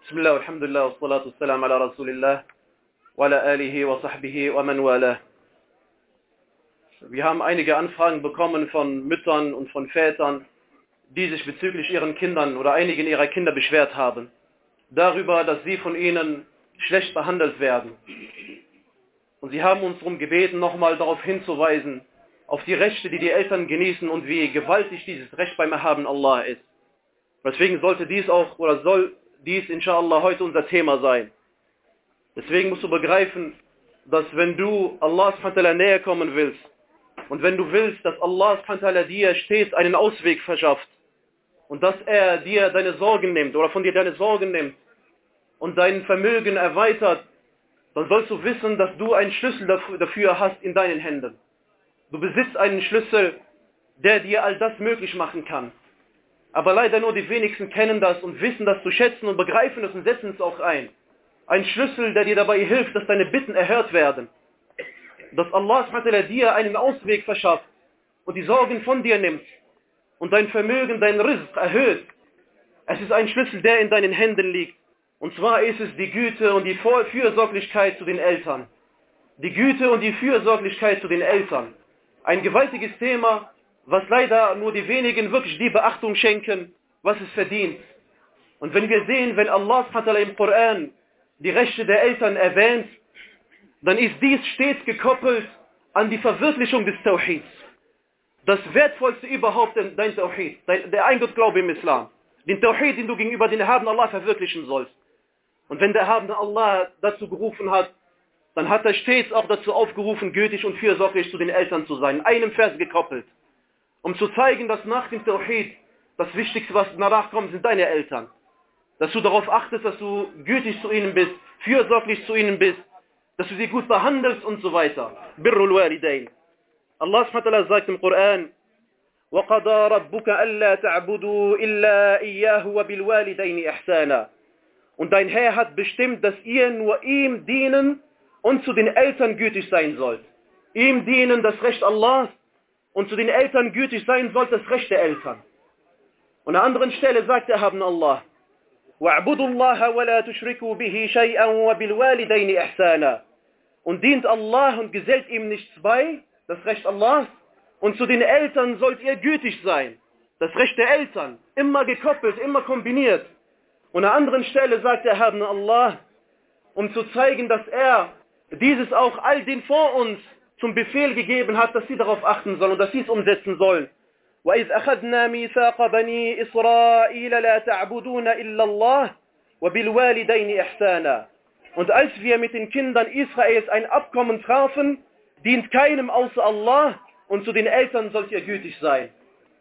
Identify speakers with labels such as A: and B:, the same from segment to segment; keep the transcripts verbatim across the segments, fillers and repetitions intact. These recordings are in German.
A: Bismillah, alhamdulillah, wa salatu wassalam ala rasulillah, wa ala alihi wa sahbihi wa man wala. Wir haben einige Anfragen bekommen von Müttern und von Vätern, die sich bezüglich ihren Kindern oder einigen ihrer Kinder beschwert haben. Darüber, dass sie von ihnen schlecht behandelt werden. Und sie haben uns darum gebeten, nochmal darauf hinzuweisen, auf die Rechte, die die Eltern genießen und wie gewaltig dieses Recht beim Erhaben Allah ist. Deswegen sollte dies auch, oder soll dies inshallah heute unser Thema sein. Deswegen musst du begreifen, dass wenn du Allah subhanahu wa ta'ala näher kommen willst und wenn du willst, dass Allah subhanahu wa ta'ala dir stets einen Ausweg verschafft und dass er dir deine Sorgen nimmt oder von dir deine Sorgen nimmt und dein Vermögen erweitert, dann sollst du wissen, dass du einen Schlüssel dafür hast in deinen Händen. Du besitzt einen Schlüssel, der dir all das möglich machen kann. Aber leider nur die wenigsten kennen das und wissen das zu schätzen und begreifen es und setzen es auch ein. Ein Schlüssel, der dir dabei hilft, dass deine Bitten erhört werden. Dass Allah subhanahu wa ta'ala dir einen Ausweg verschafft und die Sorgen von dir nimmt und dein Vermögen, dein Rizq erhöht. Es ist ein Schlüssel, der in deinen Händen liegt. Und zwar ist es die Güte und die Fürsorglichkeit zu den Eltern. Die Güte und die Fürsorglichkeit zu den Eltern. Ein gewaltiges Thema, was leider nur die wenigen wirklich die Beachtung schenken, was es verdient. Und wenn wir sehen, wenn Allah subhanahu wa ta'ala im Koran die Rechte der Eltern erwähnt, dann ist dies stets gekoppelt an die Verwirklichung des Tawhids. Das Wertvollste überhaupt, dein Tawhid, dein, der Eingottglaube im Islam. Den Tawhid, den du gegenüber den Erhabenen Allah verwirklichen sollst. Und wenn der Erhabene Allah dazu gerufen hat, dann hat er stets auch dazu aufgerufen, gütig und fürsorglich zu den Eltern zu sein. In einem Vers gekoppelt. Um zu zeigen, dass nach dem Tawhid das Wichtigste, was danach kommt, sind deine Eltern. Dass du darauf achtest, dass du gütig zu ihnen bist, fürsorglich zu ihnen bist, dass du sie gut behandelst und so weiter. Birrul Walidain. Allah subhanahu wa ta'ala sagt im Koran, وَقَضَى رَبُّكَ أَلَّا تَعْبُدُوا إِلَّا إِيَّاهُ وَبِالْوَالِدَيْنِ إِحْسَانًا. Und dein Herr hat bestimmt, dass ihr nur ihm dienen und zu den Eltern gütig sein sollt. Ihm dienen, das Recht Allahs, und zu den Eltern gütig sein sollt, das Recht der Eltern. Und an einer anderen Stelle sagt der Erhabene Allah, وَاعْبُدُوا اللَّهَ وَلَا تُشْرِكُوا بِهِ شَيْئًا وَبِالْوَالِدَيْنِ إِحْسَانًا. Und dient Allah und gesellt ihm nichts bei, das Recht Allahs, und zu den Eltern sollt ihr gütig sein, das Recht der Eltern, immer gekoppelt, immer kombiniert. Und an einer anderen Stelle sagt der Erhabene Allah, um zu zeigen, dass er dieses auch all den vor uns zum Befehl gegeben hat, dass sie darauf achten sollen und dass sie es umsetzen sollen. وَإِذْ أَخَذْنَا مِيثَاقَ بَنِي إِسْرَائِيلَ لَا تَعْبُدُونَ إِلَّا اللَّهَ وَبِالْوَالِدَيْنِ إِحْسَانًا. Und als wir mit den Kindern Israels ein Abkommen trafen, dient keinem außer Allah und zu den Eltern sollt ihr gütig sein.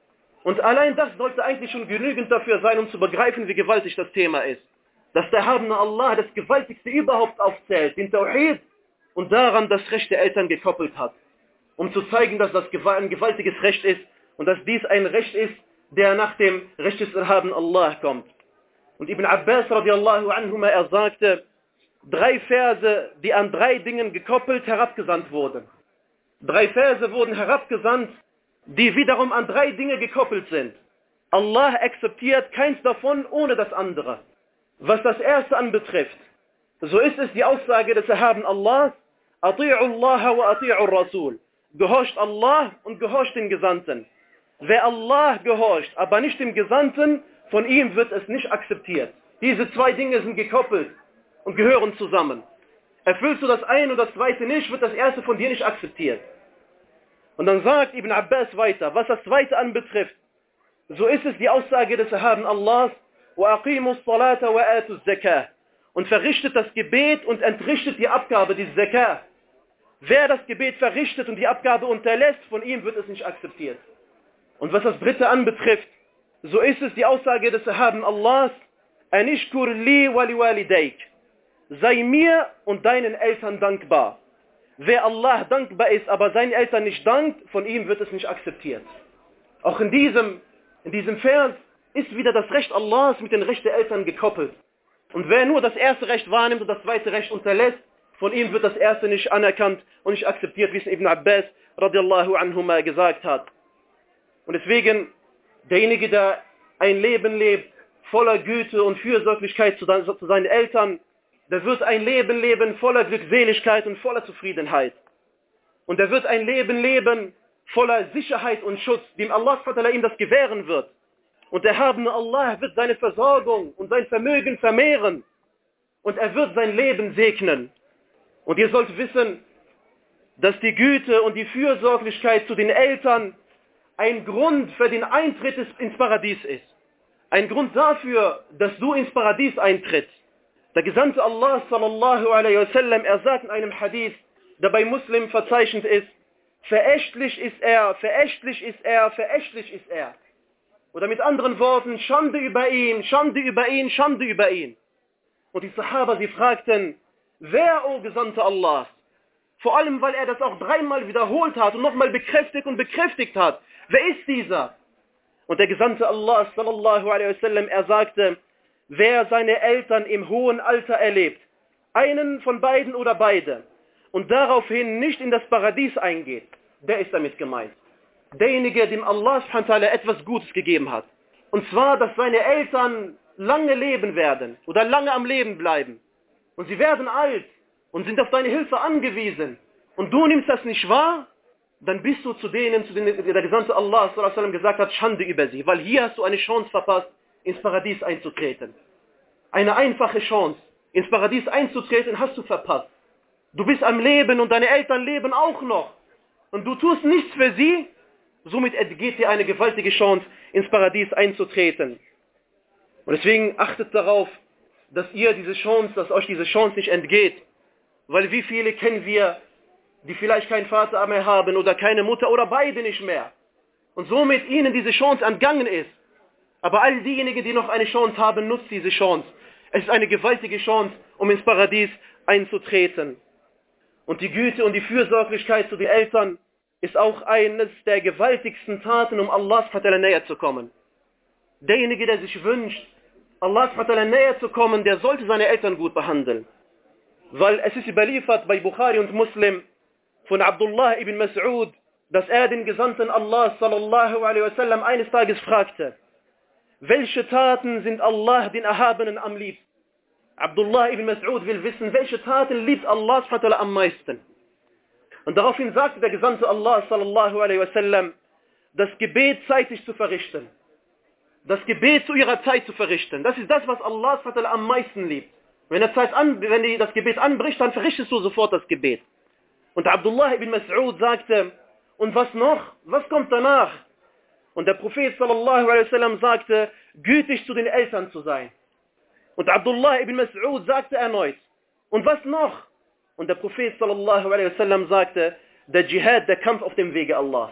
A: Und allein das sollte eigentlich schon genügend dafür sein, um zu begreifen, wie gewaltig das Thema ist. Dass der Erhabene Allah das Gewaltigste überhaupt aufzählt, den Tawhid, und daran das Recht der Eltern gekoppelt hat. Um zu zeigen, dass das ein gewaltiges Recht ist und dass dies ein Recht ist, der nach dem Recht des Erhabenen Allah kommt. Und Ibn Abbas radiallahu anhuma, er sagte, drei Verse, die an drei Dingen gekoppelt herabgesandt wurden. Drei Verse wurden herabgesandt, die wiederum an drei Dinge gekoppelt sind. Allah akzeptiert keins davon ohne das andere. Was das erste anbetrifft, so ist es die Aussage des Erhabenen Allahs, Ati'u Allah wa ati'u Rasul. Gehorcht Allah und gehorcht den Gesandten. Wer Allah gehorcht, aber nicht dem Gesandten, von ihm wird es nicht akzeptiert. Diese zwei Dinge sind gekoppelt und gehören zusammen. Erfüllst du das eine und das zweite nicht, wird das erste von dir nicht akzeptiert. Und dann sagt Ibn Abbas weiter, was das zweite anbetrifft, so ist es die Aussage des Erhabenen Allahs, وَأَقِيمُوا الصَّلَاةَ وَآتُوا الزَّكَاةَ. Und verrichtet das Gebet und entrichtet die Abgabe, die Zakah. Wer das Gebet verrichtet und die Abgabe unterlässt, von ihm wird es nicht akzeptiert. Und was das dritte anbetrifft, so ist es die Aussage des Erhabenen Allahs, Anishkur li wa liwalidayk. Sei mir und deinen Eltern dankbar. Wer Allah dankbar ist, aber seinen Eltern nicht dankt, von ihm wird es nicht akzeptiert. Auch in diesem, in diesem Vers ist wieder das Recht Allahs mit dem Recht der Eltern gekoppelt. Und wer nur das erste Recht wahrnimmt und das zweite Recht unterlässt, von ihm wird das erste nicht anerkannt und nicht akzeptiert, wie es Ibn Abbas radiallahu anhuma gesagt hat. Und deswegen, derjenige, der ein Leben lebt voller Güte und Fürsorglichkeit zu, zu seinen Eltern, der wird ein Leben leben voller Glückseligkeit und voller Zufriedenheit. Und er wird ein Leben leben voller Sicherheit und Schutz, dem Allah ihm das gewähren wird. Und der erhabene Allah wird seine Versorgung und sein Vermögen vermehren. Und er wird sein Leben segnen. Und ihr sollt wissen, dass die Güte und die Fürsorglichkeit zu den Eltern ein Grund für den Eintritt ins Paradies ist. Ein Grund dafür, dass du ins Paradies eintrittst. Der Gesandte Allah sallallahu alaihi wasallam, er sagt in einem Hadith, der bei Muslim verzeichnet ist, verächtlich ist er, verächtlich ist er, verächtlich ist er. Oder mit anderen Worten, Schande über ihn, Schande über ihn, Schande über ihn. Und die Sahaba, sie fragten, wer, o Gesandte Allah? Vor allem, weil er das auch dreimal wiederholt hat und nochmal bekräftigt und bekräftigt hat. Wer ist dieser? Und der Gesandte Allah sallallahu alaihi wasallam, er sagte, wer seine Eltern im hohen Alter erlebt, einen von beiden oder beide, und daraufhin nicht in das Paradies eingeht, der ist damit gemeint. Derjenige, dem Allah subhanahu wa ta'ala etwas Gutes gegeben hat. Und zwar, dass seine Eltern lange leben werden oder lange am Leben bleiben. Und sie werden alt und sind auf deine Hilfe angewiesen. Und du nimmst das nicht wahr, dann bist du zu denen, zu denen der Gesandte Allah sallallahu alaihi wasallam gesagt hat, Schande über sie. Weil hier hast du eine Chance verpasst, ins Paradies einzutreten. Eine einfache Chance, ins Paradies einzutreten, hast du verpasst. Du bist am Leben und deine Eltern leben auch noch. Und du tust nichts für sie, somit entgeht dir eine gewaltige Chance, ins Paradies einzutreten. Und deswegen achtet darauf, dass ihr diese Chance, dass euch diese Chance nicht entgeht. Weil wie viele kennen wir, die vielleicht keinen Vater mehr haben oder keine Mutter oder beide nicht mehr. Und somit ihnen diese Chance entgangen ist. Aber all diejenigen, die noch eine Chance haben, nutzt diese Chance. Es ist eine gewaltige Chance, um ins Paradies einzutreten. Und die Güte und die Fürsorglichkeit zu den Eltern ist auch eines der gewaltigsten Taten, um Allah näher zu kommen. Derjenige, der sich wünscht, Allah näher zu kommen, der sollte seine Eltern gut behandeln. Weil es ist überliefert bei Bukhari und Muslim von Abdullah ibn Mas'ud, dass er den Gesandten Allah sallallahu alaihi wasallam eines Tages fragte, welche Taten sind Allah den Erhabenen am liebsten? Abdullah ibn Mas'ud will wissen, welche Taten liebt Allah am meisten. Und daraufhin sagte der Gesandte Allah sallallahu alaihi wasallam, das Gebet zeitig zu verrichten. Das Gebet zu ihrer Zeit zu verrichten. Das ist das, was Allah am meisten liebt. Wenn, der Zeit an, wenn die, das Gebet anbricht, dann verrichtest du sofort das Gebet. Und Abdullah ibn Mas'ud sagte, und was noch? Was kommt danach? Und der Prophet sallallahu alaihi wasallam sagte, gütig zu den Eltern zu sein. Und Abdullah ibn Mas'ud sagte erneut, und was noch? Und der Prophet sallallahu alaihi wasallam sagte, der Dschihad, der Kampf auf dem Wege Allahs.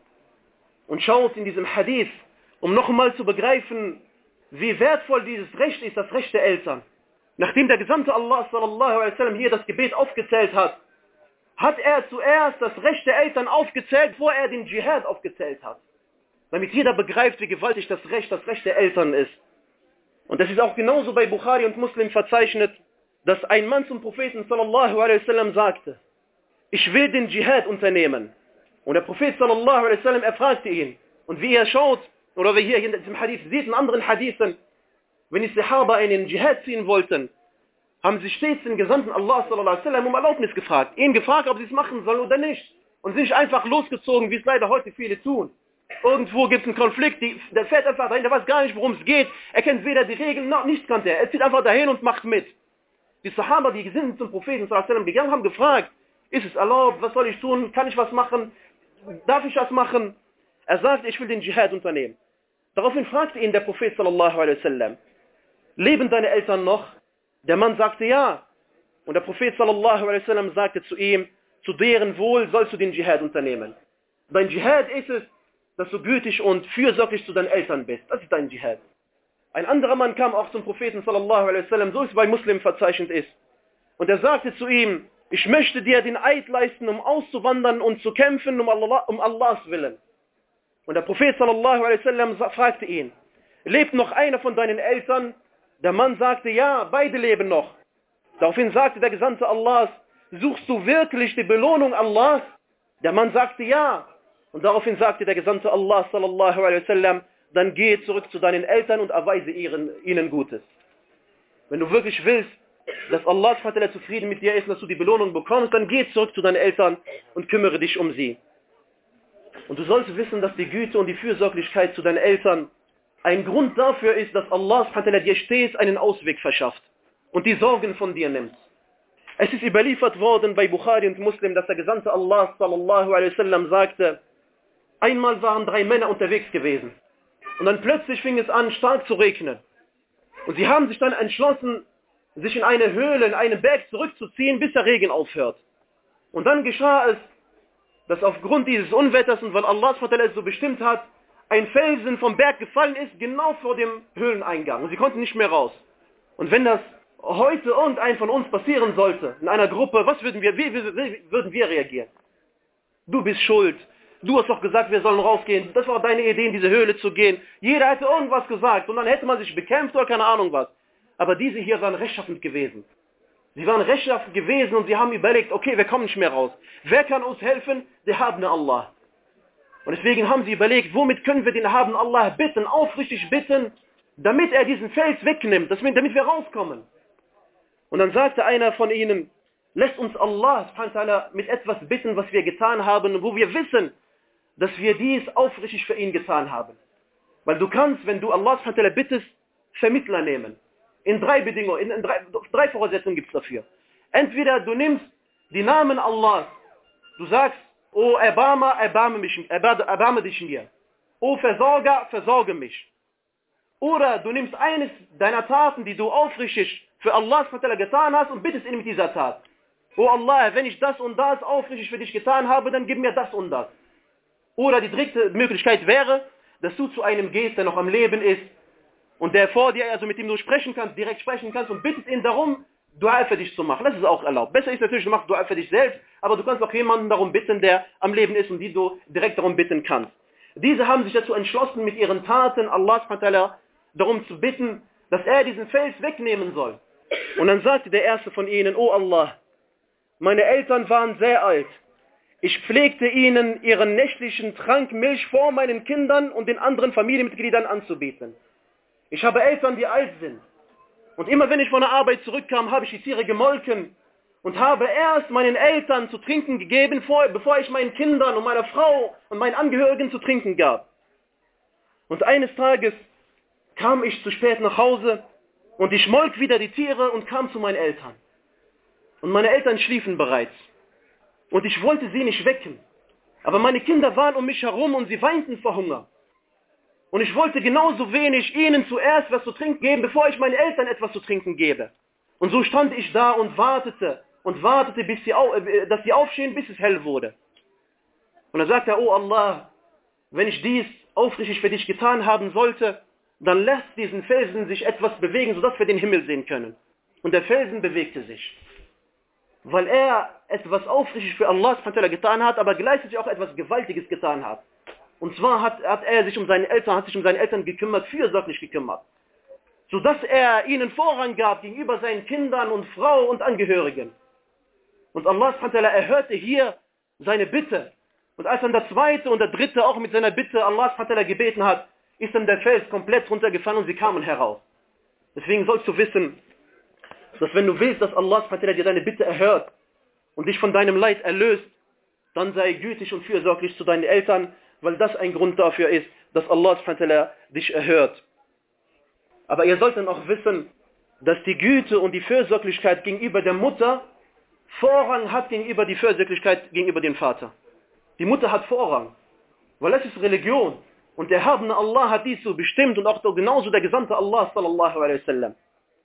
A: Und schaut in diesem Hadith, um nochmal zu begreifen, wie wertvoll dieses Recht ist, das Recht der Eltern. Nachdem der Gesandte Allah sallallahu alaihi wasallam hier das Gebet aufgezählt hat, hat er zuerst das Recht der Eltern aufgezählt, bevor er den Dschihad aufgezählt hat. Damit jeder begreift, wie gewaltig das Recht, das Recht der Eltern ist. Und das ist auch genauso bei Bukhari und Muslim verzeichnet, dass ein Mann zum Propheten sallallahu alaihi wasallam sagte, ich will den Dschihad unternehmen. Und der Prophet sallallahu alaihi wasallam, er fragte ihn. Und wie er schaut, oder wie hier in diesem Hadith sieht, in anderen Hadithen, wenn die Sahaba in den Dschihad ziehen wollten, haben sie stets den Gesandten Allah sallallahu alaihi wasallam um Erlaubnis gefragt. Ihn gefragt, ob sie es machen sollen oder nicht. Und sind nicht einfach losgezogen, wie es leider heute viele tun. Irgendwo gibt es einen Konflikt, die, der fährt einfach dahin, der weiß gar nicht, worum es geht. Er kennt weder die Regeln noch nichts kannte er. Er zieht einfach dahin und macht mit. Die Sahaba, die sind zum Propheten sallallahu alaihi wasallam gegangen, haben gefragt, ist es erlaubt, was soll ich tun, kann ich was machen, darf ich was machen? Er sagte, ich will den Dschihad unternehmen. Daraufhin fragte ihn der Prophet sallallahu alaihi wasallam, leben deine Eltern noch? Der Mann sagte ja. Und der Prophet sallallahu alaihi wasallam sagte zu ihm, zu deren Wohl sollst du den Dschihad unternehmen. Dein Dschihad ist es, dass du gütig und fürsorglich zu deinen Eltern bist. Das ist dein Dschihad. Ein anderer Mann kam auch zum Propheten sallallahu alaihi wasallam, so es bei Muslim verzeichnet ist. Und er sagte zu ihm, ich möchte dir den Eid leisten, um auszuwandern und zu kämpfen, um, Allah, um Allahs Willen. Und der Prophet sallallahu alaihi wasallam fragte ihn, lebt noch einer von deinen Eltern? Der Mann sagte, ja, beide leben noch. Daraufhin sagte der Gesandte Allahs, suchst du wirklich die Belohnung Allahs? Der Mann sagte, ja. Und daraufhin sagte der Gesandte Allah sallallahu alaihi wasallam, dann geh zurück zu deinen Eltern und erweise ihren, ihnen Gutes. Wenn du wirklich willst, dass Allah zufrieden mit dir ist, dass du die Belohnung bekommst, dann geh zurück zu deinen Eltern und kümmere dich um sie. Und du sollst wissen, dass die Güte und die Fürsorglichkeit zu deinen Eltern ein Grund dafür ist, dass Allah dir stets einen Ausweg verschafft und die Sorgen von dir nimmt. Es ist überliefert worden bei Bukhari und Muslim, dass der Gesandte Allah sallallahu alaihi wasallam sagte, einmal waren drei Männer unterwegs gewesen und dann plötzlich fing es an, stark zu regnen. Und sie haben sich dann entschlossen, sich in eine Höhle, in einen Berg zurückzuziehen, bis der Regen aufhört. Und dann geschah es, dass aufgrund dieses Unwetters und weil Allah es so bestimmt hat, ein Felsen vom Berg gefallen ist, genau vor dem Höhleneingang. Und sie konnten nicht mehr raus. Und wenn das heute irgendein von uns passieren sollte, in einer Gruppe, was würden wir, wie, wie, wie würden wir reagieren? Du bist schuld. Du hast doch gesagt, wir sollen rausgehen. Das war deine Idee, in diese Höhle zu gehen. Jeder hätte irgendwas gesagt und dann hätte man sich bekämpft oder keine Ahnung was. Aber diese hier waren rechtschaffend gewesen. Sie waren rechtschaffend gewesen und sie haben überlegt, okay, wir kommen nicht mehr raus. Wer kann uns helfen? Der Erhabene Allah. Und deswegen haben sie überlegt, womit können wir den Erhabenen Allah bitten, aufrichtig bitten, damit er diesen Fels wegnimmt, damit wir rauskommen. Und dann sagte einer von ihnen, lässt uns Allah mit etwas bitten, was wir getan haben, wo wir wissen, dass wir dies aufrichtig für ihn getan haben. Weil du kannst, wenn du Allah bittest, Vermittler nehmen. In drei Bedingungen, in, in drei, drei Voraussetzungen gibt es dafür. Entweder du nimmst die Namen Allahs, du sagst, O Erbarmer, erbarme, mich, erbarme dich mir. O Versorger, versorge mich. Oder du nimmst eines deiner Taten, die du aufrichtig für Allah getan hast und bittest ihn mit dieser Tat. O Allah, wenn ich das und das aufrichtig für dich getan habe, dann gib mir das und das. Oder die dritte Möglichkeit wäre, dass du zu einem gehst, der noch am Leben ist und der vor dir, also mit dem du sprechen kannst, direkt sprechen kannst und bittest ihn darum, Dua für dich zu machen. Das ist auch erlaubt. Besser ist natürlich, du machst Dua für dich selbst, aber du kannst auch jemanden darum bitten, der am Leben ist und die du direkt darum bitten kannst. Diese haben sich dazu entschlossen, mit ihren Taten Allah darum zu bitten, dass er diesen Fels wegnehmen soll. Und dann sagte der erste von ihnen, O Allah, meine Eltern waren sehr alt. Ich pflegte ihnen ihren nächtlichen Trank Milch vor meinen Kindern und den anderen Familienmitgliedern anzubieten. Ich habe Eltern, die alt sind. Und immer wenn ich von der Arbeit zurückkam, habe ich die Tiere gemolken und habe erst meinen Eltern zu trinken gegeben, bevor ich meinen Kindern und meiner Frau und meinen Angehörigen zu trinken gab. Und eines Tages kam ich zu spät nach Hause und ich molk wieder die Tiere und kam zu meinen Eltern. Und meine Eltern schliefen bereits. Und ich wollte sie nicht wecken. Aber meine Kinder waren um mich herum und sie weinten vor Hunger. Und ich wollte genauso wenig ihnen zuerst was zu trinken geben, bevor ich meinen Eltern etwas zu trinken gebe. Und so stand ich da und wartete und wartete, bis sie auf, dass sie aufstehen, bis es hell wurde. Und dann sagte er, oh Allah, wenn ich dies aufrichtig für dich getan haben sollte, dann lässt diesen Felsen sich etwas bewegen, sodass wir den Himmel sehen können. Und der Felsen bewegte sich. Weil er etwas aufrichtig für Allah getan hat, aber gleichzeitig auch etwas Gewaltiges getan hat. Und zwar hat, hat er sich um seine Eltern, hat sich um seine Eltern gekümmert, fürsorglich gekümmert. Sodass er ihnen Vorrang gab gegenüber seinen Kindern und Frau und Angehörigen. Und Allah erhörte hier seine Bitte. Und als dann der zweite und der dritte auch mit seiner Bitte Allah gebeten hat, ist dann der Fels komplett runtergefallen und sie kamen heraus. Deswegen sollst du wissen, dass wenn du willst, dass Allah dir deine Bitte erhört und dich von deinem Leid erlöst, dann sei gütig und fürsorglich zu deinen Eltern, weil das ein Grund dafür ist, dass Allah dich erhört. Aber ihr sollt dann auch wissen, dass die Güte und die Fürsorglichkeit gegenüber der Mutter Vorrang hat gegenüber die Fürsorglichkeit gegenüber dem Vater. Die Mutter hat Vorrang, weil das ist Religion. Und der Erhabene Allah hat dies so bestimmt und auch genauso der Gesandte Allah sallallahu alaihi wasallam.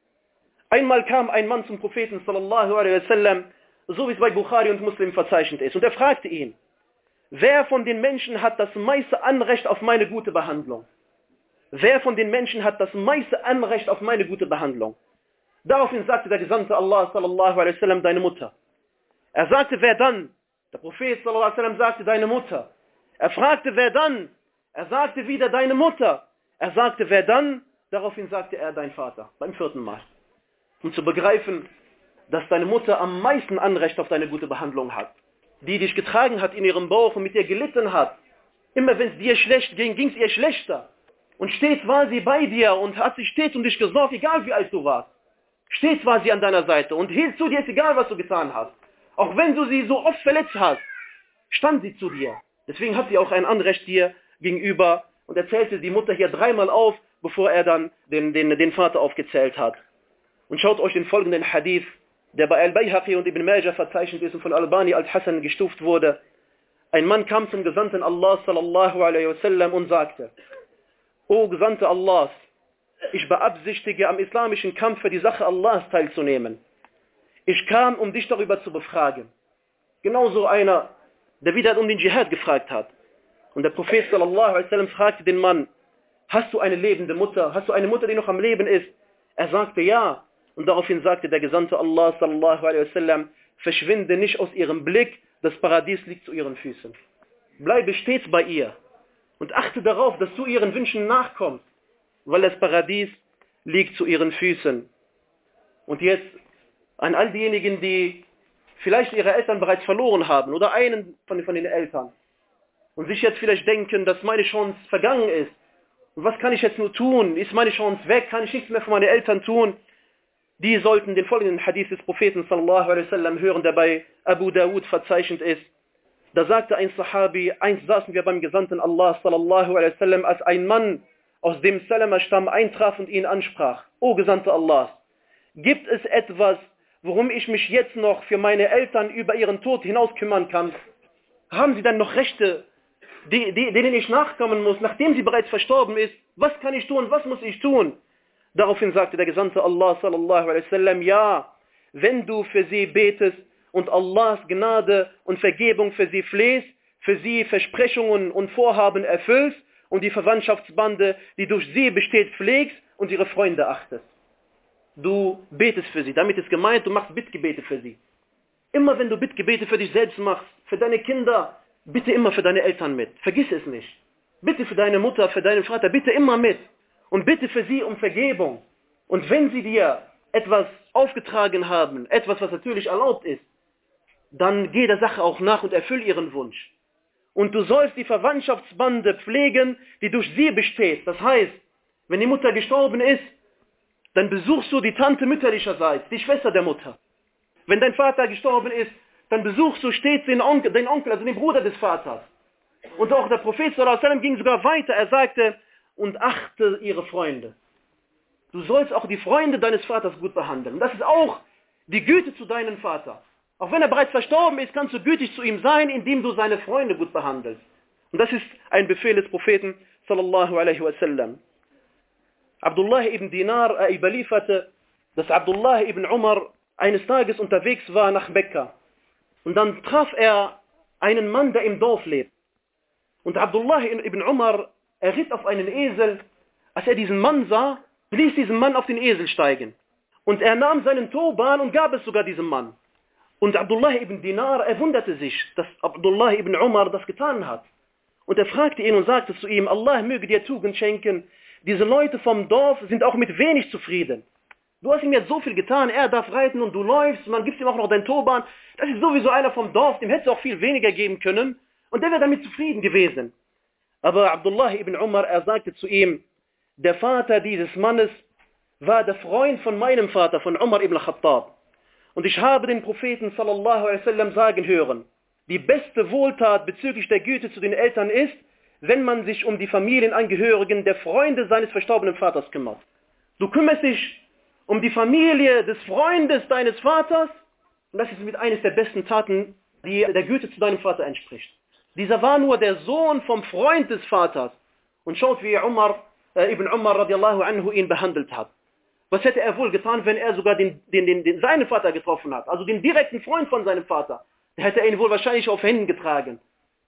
A: Einmal kam ein Mann zum Propheten sallallahu alaihi wasallam, so wie es bei Bukhari und Muslim verzeichnet ist. Und er fragte ihn, wer von den Menschen hat das meiste Anrecht auf meine gute Behandlung? Wer von den Menschen hat das meiste Anrecht auf meine gute Behandlung? Daraufhin sagte der Gesandte Allah sallallahu alaihi wasallam, deine Mutter. Er sagte, wer dann? Der Prophet sallallahu alaihi wasallam sagte, deine Mutter. Er fragte, wer dann? Er sagte wieder, deine Mutter. Er sagte, wer dann? Daraufhin sagte er, dein Vater. Beim vierten Mal. Um zu begreifen, dass deine Mutter am meisten Anrecht auf deine gute Behandlung hat. Die dich getragen hat in ihrem Bauch und mit dir gelitten hat. Immer wenn es dir schlecht ging, ging es ihr schlechter. und stets war sie bei dir und hat sich stets um dich gesorgt, egal wie alt du warst. Stets war sie an deiner Seite und hielt zu dir, ist egal, was du getan hast. Auch wenn du sie so oft verletzt hast, stand sie zu dir. Deswegen hat sie auch ein Anrecht dir gegenüber und erzählte die Mutter hier dreimal auf, bevor er dann den, den, den Vater aufgezählt hat. Und schaut euch den folgenden Hadith, der bei Al-Bayhaqi und Ibn Majah verzeichnet ist und von Al-Albani al-Hasan gestuft wurde. Ein Mann kam zum Gesandten Allah sallallahu alaihi wasallam und sagte: O Gesandte Allahs, ich beabsichtige, am islamischen Kampf für die Sache Allahs teilzunehmen. Ich kam, um dich darüber zu befragen. Genauso einer, der wieder um den Dschihad gefragt hat. Und der Prophet sallallahu alaihi wasallam fragte den Mann: Hast du eine lebende Mutter? Hast du eine Mutter, die noch am Leben ist? Er sagte ja. Und daraufhin sagte der Gesandte Allah sallallahu alaihi wasallam: Verschwinde nicht aus ihrem Blick, das Paradies liegt zu ihren Füßen. Bleibe stets bei ihr und achte darauf, dass du ihren Wünschen nachkommst, weil das Paradies liegt zu ihren Füßen. Und jetzt an all diejenigen, die vielleicht ihre Eltern bereits verloren haben oder einen von, von den Eltern und sich jetzt vielleicht denken, dass meine Chance vergangen ist. Und was kann ich jetzt nur tun? Ist meine Chance weg? Kann ich nichts mehr für meine Eltern tun? Die sollten den folgenden Hadith des Propheten sallallahu alaihi wasallam hören, der bei Abu Dawud verzeichnet ist. Da sagte ein Sahabi: Einst saßen wir beim Gesandten Allah sallallahu alaihi wasallam, als ein Mann aus dem Salama-Stamm eintraf und ihn ansprach: O Gesandte Allah, gibt es etwas, worum ich mich jetzt noch für meine Eltern über ihren Tod hinaus kümmern kann? Haben sie dann noch Rechte, die, die, denen ich nachkommen muss, nachdem sie bereits verstorben ist? Was kann ich tun? Was muss ich tun? Daraufhin sagte der Gesandte Allah sallallahu alaihi wasallam: Ja, wenn du für sie betest und Allahs Gnade und Vergebung für sie flehst, für sie Versprechungen und Vorhaben erfüllst und die Verwandtschaftsbande, die durch sie besteht, pflegst und ihre Freunde achtest. Du betest für sie, damit ist gemeint, du machst Bittgebete für sie. Immer wenn du Bittgebete für dich selbst machst, für deine Kinder, bitte immer für deine Eltern mit. Vergiss es nicht. Bitte für deine Mutter, für deinen Vater, bitte immer mit. Und bitte für sie um Vergebung. Und wenn sie dir etwas aufgetragen haben, etwas, was natürlich erlaubt ist, dann geh der Sache auch nach und erfüll ihren Wunsch. Und du sollst die Verwandtschaftsbande pflegen, die durch sie besteht. Das heißt, wenn die Mutter gestorben ist, dann besuchst du die Tante mütterlicherseits, die Schwester der Mutter. Wenn dein Vater gestorben ist, dann besuchst du stets den Onkel, den Onkel, also den Bruder des Vaters. Und auch der Prophet sallallahu alaihi wasallam ging sogar weiter. Er sagte: Und achte ihre Freunde. Du sollst auch die Freunde deines Vaters gut behandeln. Und das ist auch die Güte zu deinem Vater. Auch wenn er bereits verstorben ist, kannst du gütig zu ihm sein, indem du seine Freunde gut behandelst. Und das ist ein Befehl des Propheten sallallahu alaihi wasallam. Abdullah ibn Dinar äh, überlieferte, dass Abdullah ibn Umar eines Tages unterwegs war nach Mekka. Und dann traf er einen Mann, der im Dorf lebt. Und Abdullah ibn Umar, er ritt auf einen Esel. Als er diesen Mann sah, ließ diesen Mann auf den Esel steigen. Und er nahm seinen Turban und gab es sogar diesem Mann. Und Abdullah ibn Dinar, er wunderte sich, dass Abdullah ibn Umar das getan hat. Und er fragte ihn und sagte zu ihm: Allah möge dir Tugend schenken. Diese Leute vom Dorf sind auch mit wenig zufrieden. Du hast ihm jetzt so viel getan, er darf reiten und du läufst, man gibt ihm auch noch deinen Turban. Das ist sowieso einer vom Dorf, dem hätte es auch viel weniger geben können. Und der wäre damit zufrieden gewesen. Aber Abdullah ibn Umar, er sagte zu ihm: Der Vater dieses Mannes war der Freund von meinem Vater, von Umar ibn Khattab. Und ich habe den Propheten sallallahu alaihi wasallam sagen hören: Die beste Wohltat bezüglich der Güte zu den Eltern ist, wenn man sich um die Familienangehörigen der Freunde seines verstorbenen Vaters kümmert. Du kümmerst dich um die Familie des Freundes deines Vaters, und das ist mit eines der besten Taten, die der Güte zu deinem Vater entspricht. Dieser war nur der Sohn vom Freund des Vaters. Und schaut, wie Umar, äh, Ibn Umar radiallahu anhu ihn behandelt hat. Was hätte er wohl getan, wenn er sogar den, den, den, den, seinen Vater getroffen hat, also den direkten Freund von seinem Vater? Da hätte er ihn wohl wahrscheinlich auf Händen getragen.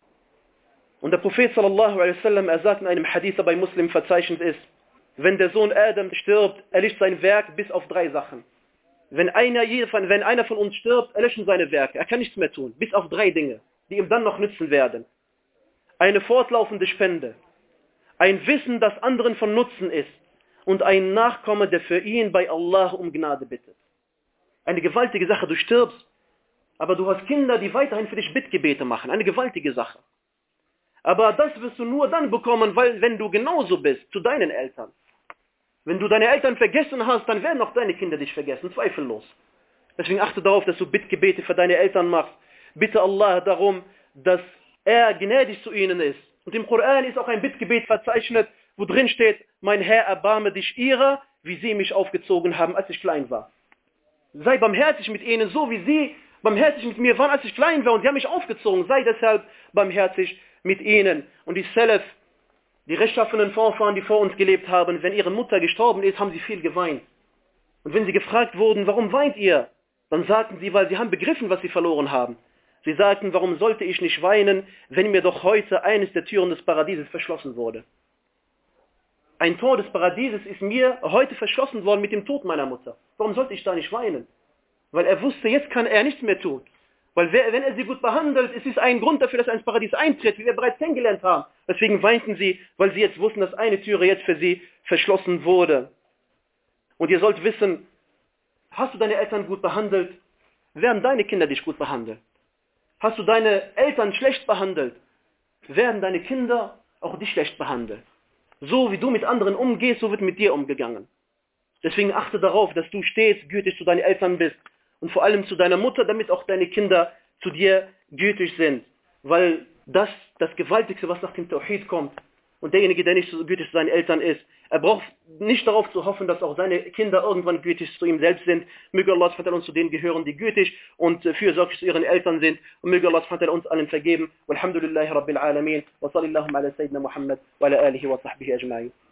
A: Und der Prophet sallallahu alaihi wasallam, er sagt in einem Hadith, der bei Muslim verzeichnet ist: Wenn der Sohn Adam stirbt, erlischt sein Werk bis auf drei Sachen. Wenn einer, wenn einer von uns stirbt, erlöschen seine Werke. Er kann nichts mehr tun, bis auf drei Dinge, die ihm dann noch nützen werden. Eine fortlaufende Spende, ein Wissen, das anderen von Nutzen ist, und ein Nachkomme, der für ihn bei Allah um Gnade bittet. Eine gewaltige Sache, du stirbst, aber du hast Kinder, die weiterhin für dich Bittgebete machen. Eine gewaltige Sache. Aber das wirst du nur dann bekommen, weil, wenn du genauso bist zu deinen Eltern. Wenn du deine Eltern vergessen hast, dann werden auch deine Kinder dich vergessen, zweifellos. Deswegen achte darauf, dass du Bittgebete für deine Eltern machst. Bitte Allah darum, dass er gnädig zu ihnen ist. Und im Koran ist auch ein Bittgebet verzeichnet, wo drin steht, mein Herr, erbarme dich ihrer, wie sie mich aufgezogen haben, als ich klein war. Sei barmherzig mit ihnen, so wie sie barmherzig mit mir waren, als ich klein war und sie haben mich aufgezogen. Sei deshalb barmherzig mit ihnen. Und die Salaf, die rechtschaffenen Vorfahren, die vor uns gelebt haben, wenn ihre Mutter gestorben ist, haben sie viel geweint. Und wenn sie gefragt wurden, warum weint ihr? Dann sagten sie, weil sie haben begriffen, was sie verloren haben. Sie sagten, warum sollte ich nicht weinen, wenn mir doch heute eines der Türen des Paradieses verschlossen wurde? Ein Tor des Paradieses ist mir heute verschlossen worden mit dem Tod meiner Mutter. Warum sollte ich da nicht weinen? Weil er wusste, jetzt kann er nichts mehr tun. Weil wenn er sie gut behandelt, ist es ein Grund dafür, dass er ins Paradies eintritt, wie wir bereits kennengelernt haben. Deswegen weinten sie, weil sie jetzt wussten, dass eine Türe jetzt für sie verschlossen wurde. Und ihr sollt wissen, hast du deine Eltern gut behandelt, werden deine Kinder dich gut behandeln. Hast du deine Eltern schlecht behandelt, werden deine Kinder auch dich schlecht behandeln. So wie du mit anderen umgehst, so wird mit dir umgegangen. Deswegen achte darauf, dass du stets gütig zu deinen Eltern bist und vor allem zu deiner Mutter, damit auch deine Kinder zu dir gütig sind. Weil das das Gewaltigste, was nach dem Tawhid kommt. Und derjenige, der nicht so gütig zu seinen Eltern ist, er braucht nicht darauf zu hoffen, dass auch seine Kinder irgendwann gütig zu ihm selbst sind. Möge Allah uns zu denen gehören, die gütig und fürsorglich zu ihren Eltern sind. Und möge Allah uns allen vergeben. Walhamdulillahi Rabbil Alamin. Wa sallallahu ala Sayyidina Muhammad wa ala alihi wa sahbihi ajma'in.